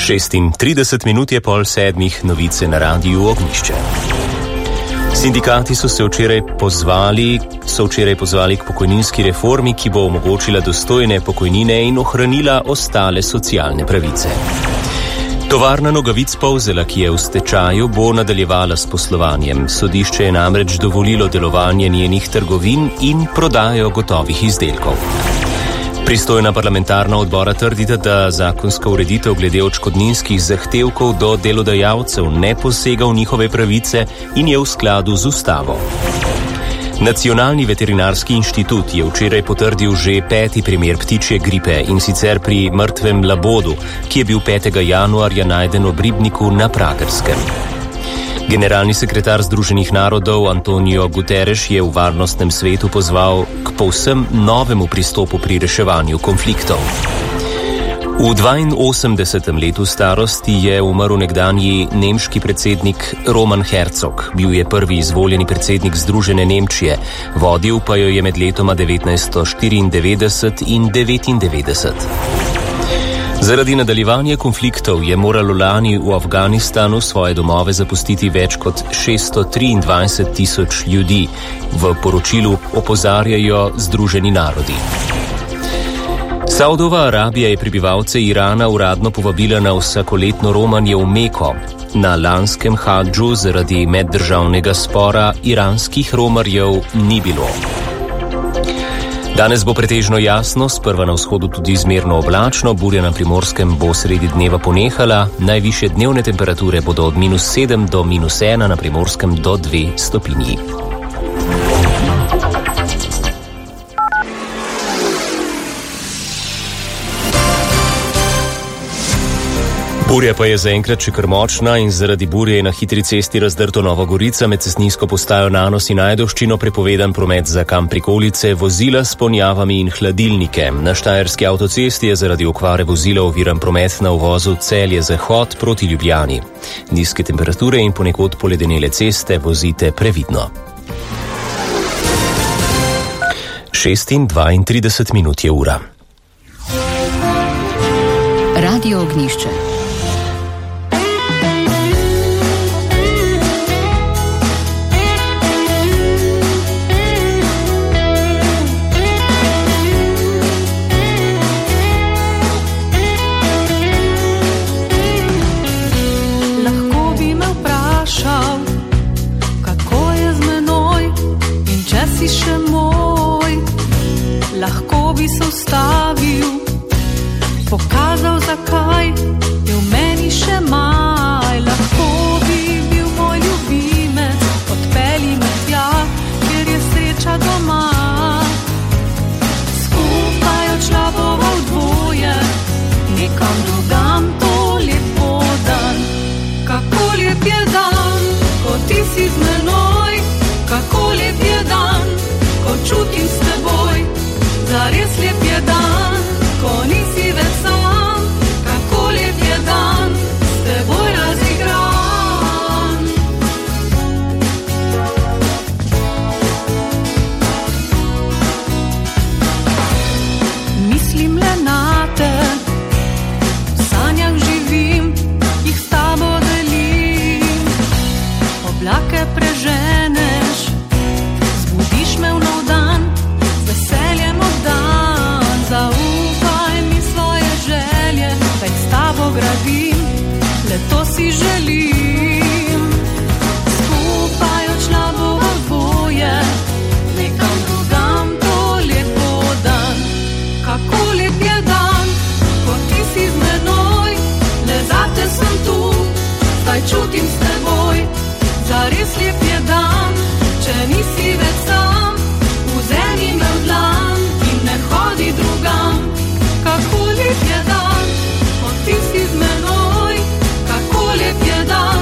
36 minut je pol sedmih, novice na Radiu Ognjišče. Sindikati so včeraj pozvali k pokojninski reformi, ki bo omogočila dostojne pokojnine in ohranila ostale socialne pravice. Tovarna Nogavic Polzela, ki je v stečaju, bo nadaljevala s poslovanjem. Sodišče je namreč dovolilo delovanje njenih trgovin in prodajo gotovih izdelkov. Pristojna parlamentarna odbora trdita, da zakonska ureditev glede odškodninskih zahtevkov do delodajalcev ne posega v njihove pravice in je v skladu z ustavo. Nacionalni veterinarski inštitut je včeraj potrdil že 5. primer ptičje gripe in sicer pri mrtvem labodu, ki je bil 5. januarja najden ob ribniku na Pragerskem. Generalni sekretar Združenih narodov Antonio Guterres je v varnostnem svetu pozval k povsem novemu pristopu pri reševanju konfliktov. V 82. letu starosti je umrl nekdanji nemški predsednik Roman Herzog. Bil je prvi izvoljeni predsednik Združene Nemčije, vodil pa jo je med letoma 1994 in 1999. Zaradi nadaljevanja konfliktov je moralo lani v Afganistanu svoje domove zapustiti več kot 623 tisoč ljudi. V poročilu opozarjajo Združeni narodi. Saudova Arabija je prebivalce Irana uradno povabila na vsakoletno romanje v Meko. Na lanskem hadžu zaradi meddržavnega spora iranskih romarjev ni bilo. Danes bo pretežno jasno, sprva na vzhodu tudi zmerno oblačno, burja na Primorskem bo sredi dneva ponehala, najvišje dnevne temperature bodo od -7 do -1, na Primorskem do 2 stopinji. Burja pa je zaenkrat še kar močna in zaradi burje je na hitri cesti Razdrto Nova Gorica med cestninsko postajo Nanos in Ajdovščino prepovedan promet za Kamp-Prikolice, vozila s ponjavami in hladilnike. Na Štajerski avtocesti je zaradi okvare vozila oviran promet na uvozu Celje-Zahod proti Ljubljani. Nizke temperature in ponekod poledenele ceste vozite previdno. 6:32 minut je ura. Radio Ognjišče. Lahko bi se ustavil, pokazal, zakaj je v meni še maj. Lahko bi bil moj ljubimec, odpelji me tja, kjer je sreča doma. Skupaj odšla bova v dvoje, nekam drugam, to lepo dan. Kako lep je dan, ko ti si z menoj, kako lep je dan, ko čutim s teboj. Zares lep je dan, ko nisi več sam, kako lep je dan, s teboj razigran. Mislim le nate, v sanjah živim, jih s tabo delim. Oblake preženeš, zbudiš me v nov dan, veseljem oddan, zaupaj mi svoje želje, da jih s tabo gradim, le to si želim. Skupaj odšla bova v dvoje, nekam drugam, to lepo dan. Kako lep je dan, ko ti si z menoj, le zate sem tu, zdaj čutim s teboj. Zares lep je dan, če nisi več sam, vzemi me v dlan in ne hodi drugam. Kako lep je dan, ko ti si z menoj, kako lep je dan.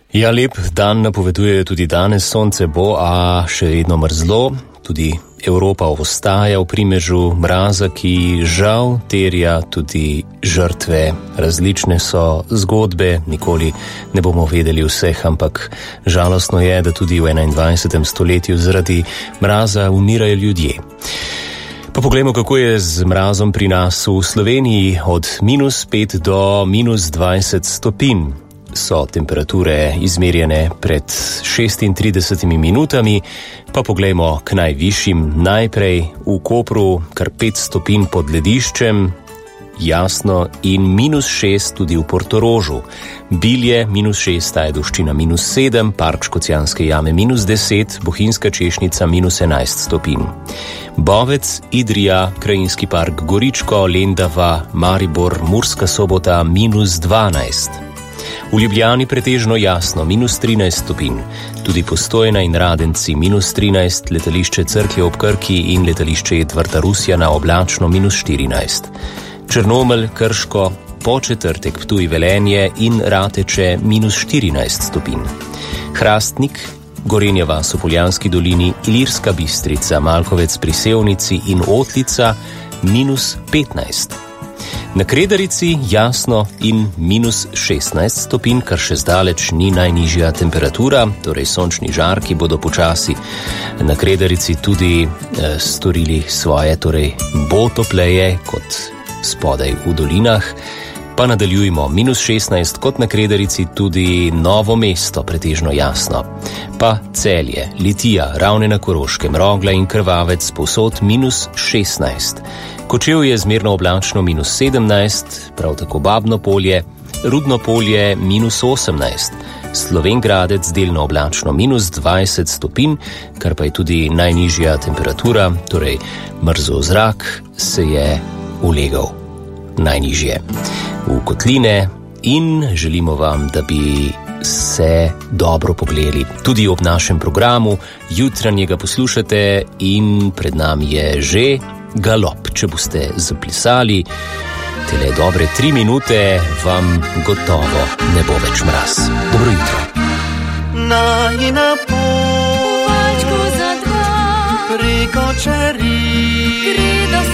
Ja, lep dan napovedujejo tudi danes, sonce bo, a še vedno mrzlo. Tudi Evropa ostaja v primežu mraza, ki žal terja tudi žrtve. Različne so zgodbe, nikoli ne bomo vedeli vseh, ampak žalostno je, da tudi v 21. stoletju zaradi mraza umirajo ljudje. Pa poglejmo, kako je z mrazom pri nas v Sloveniji. Od -5 do -20 stopinj so temperature izmerjene pred 36 minutami. Pa poglejmo k najvišjim. Najprej v Kopru kar 5 stopinj pod lediščem, jasno, in -6 tudi v Portorožu. Bilje -6, Ajdoščina -7, Park Škocjanske jame -10, Bohinjska Češnica -11 stopinj. Bovec, Idrija, Krajinski park Goričko, Lendava, Maribor, Murska Sobota -12. V Ljubljani pretežno jasno, -13 stopinj. Tudi Postojna in Radenci -13, letališče Cerklje ob Krki in letališče Edvarda Rusjana oblačno -14. Črnomelj, Krško, Početrtek, Ptuj, Velenje in Rateče -14 stopinj. Hrastnik, Gorenja vas v Poljanski dolini, Ilirska Bistrica, Malkovec pri Sevnici in Otlica -15. Na Kredarici jasno in -16 stopinj, kar še zdaleč ni najnižja temperatura, torej sončni žarki bodo počasi na Kredarici tudi storili svoje, torej bo topleje kot spodaj v dolinah. Pa nadaljujemo, -16 kot na Kredarici, tudi Novo mesto pretežno jasno. Pa Celje, Litija, Ravne na Koroškem, Rogla in Krvavec povsod -16. Kočevje zmerno oblačno -17, prav tako Babno Polje, Rudno Polje -18, Slovenj Gradec delno oblačno -20 stopinj, kar pa je tudi najnižja temperatura, torej mrzel zrak se je ulegal najnižje v kotline in želimo vam, da bi se dobro pogledali tudi ob našem programu. Jutranjega poslušate in pred nami je že galop. Če boste zaplesali tele dobre 3 minute, vam gotovo ne bo več mraz. Dobro jutro. Najina pot, Vačko za dva, preko čeri, gre do